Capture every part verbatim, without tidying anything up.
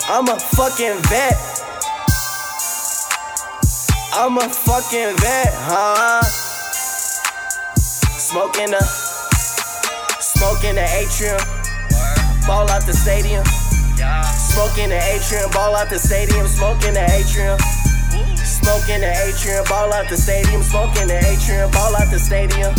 I'm a fucking vet. I'm a fucking vet, huh? Smoking the, smoking the atrium. Ball out the stadium. Smoking the atrium. Ball out the stadium. Smoking the atrium. Smoking the atrium. Ball out the stadium. Smoking the atrium. Ball out the stadium.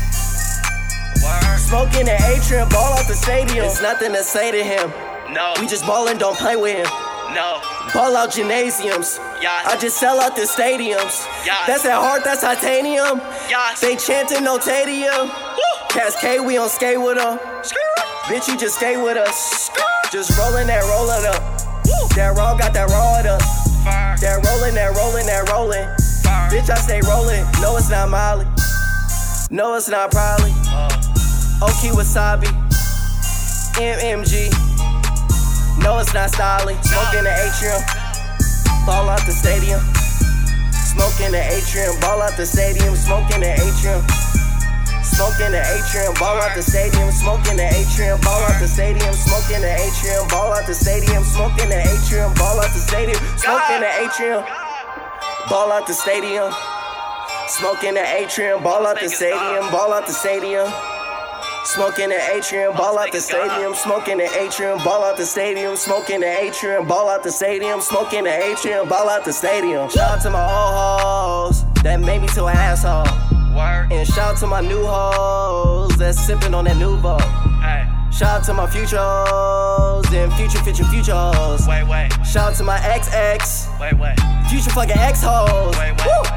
Smoking the atrium. Ball out the stadium. It's nothing to say to him. No. We just ballin', don't play with him. No. Ball out gymnasiums. Yes. I just sell out the stadiums. Yes. That's that heart, that's titanium. Yes. They chanting no tadium. Cascade, we on skate with them. Bitch, you just skate with us. Just rollin' that, rollin' up. That raw got that raw it up. Fire. That rollin', that rollin', that rollin'. Fire. Bitch, I stay rollin'. No, it's not Molly. No, it's not probably. Uh. Oki Wasabi. M M G. No, it's not Stolly. Smoking the atrium. Ball out the stadium. Smoking the atrium. Ball out the stadium. Smoking the atrium. Smoking the atrium. Ball out the stadium. Smoking the atrium. Ball out the stadium. Smoking the atrium. Ball out the stadium. Smoking the atrium. Ball out the stadium. Smoking the atrium. Ball out the stadium. Smoking the atrium. Ball out the stadium. Ball out the stadium. Smoking the atrium, ball out the stadium. Smoking the atrium, ball out the stadium. Smoking the atrium, ball out the stadium. Smoking the atrium, ball out the stadium. Shout out to my old hoes that made me to an asshole. Word. And shout out to my new hoes that's sipping on that Nuvo. Hey. Shout out to my future hoes and future, future, future hoes. Wait, wait. Shout out to my X X, Wait, wait. future fucking ex hoes. Wait, wait. Woo!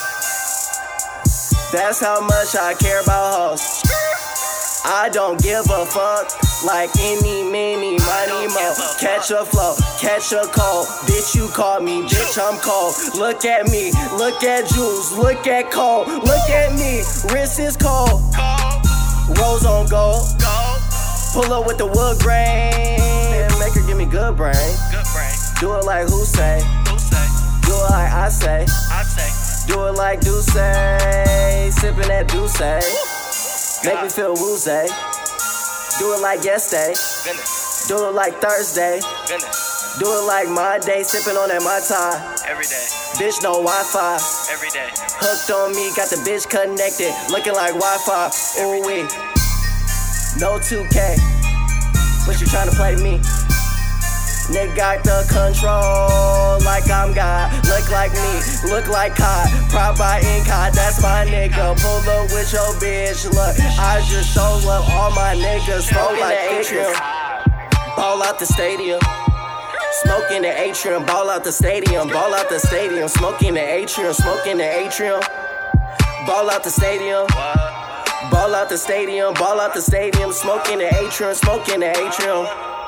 That's how much I care about hoes. I don't give a fuck, like any, many, money, mo. Catch a flow, catch a cold. Bitch, you call me, bitch, I'm cold. Look at me, look at Jules, look at Cole. Look at me, wrist is cold. Cold. Rose on gold. Gold. Pull up with the wood grain. Make her give me good brain. Good brain. Do it like who say. Who say? Do it like I say. I say. Do it like do say. Sippin' that do say. Make me feel woozy. Do it like yesterday. Finish. Do it like Thursday. Finish. Do it like my day. Sipping on that my time. Every day. Bitch, no Wi-Fi. Every day. Hooked on me, got the bitch connected. Looking like Wi-Fi. Ooh wee. No two K. But you tryna play me. Nigga got the control like I'm God. Look like me, look like Cod. Proud by Incod, that's my nigga. Pull up with your bitch, look. I just show up all my niggas. Smoke like atrium. Ball out the stadium. Smoking the atrium. Ball out the stadium. Ball out the stadium. Smoking the atrium. Smoking the atrium. Ball out the stadium. What? Ball out the stadium. Ball out the stadium. Smoking the atrium. Smoking the atrium.